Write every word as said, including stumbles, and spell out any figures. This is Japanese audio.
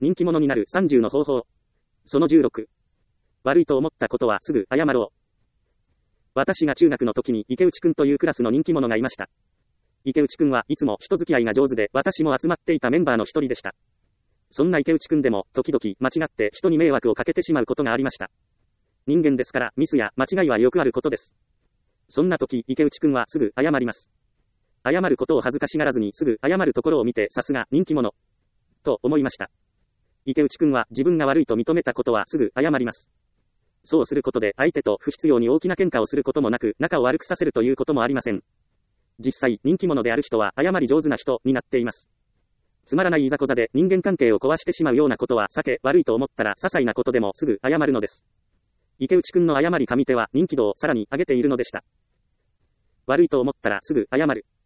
人気者になるさんじゅうの方法。そのじゅうろく。悪いと思ったことはすぐ謝ろう。私が中学の時に池内くんというクラスの人気者がいました。池内くんはいつも人付き合いが上手で、私も集まっていたメンバーの一人でした。そんな池内くんでも時々間違って人に迷惑をかけてしまうことがありました。人間ですからミスや間違いはよくあることです。そんな時池内くんはすぐ謝ります。謝ることを恥ずかしがらずにすぐ謝るところを見て、さすが人気者と思いました。池内くんは自分が悪いと認めたことはすぐ謝ります。そうすることで相手と不必要に大きな喧嘩をすることもなく、仲を悪くさせるということもありません。実際人気者である人は謝り上手な人になっています。つまらないいざこざで人間関係を壊してしまうようなことは避け、悪いと思ったら些細なことでもすぐ謝るのです。池内くんの謝り上手は人気度をさらに上げているのでした。悪いと思ったらすぐ謝る。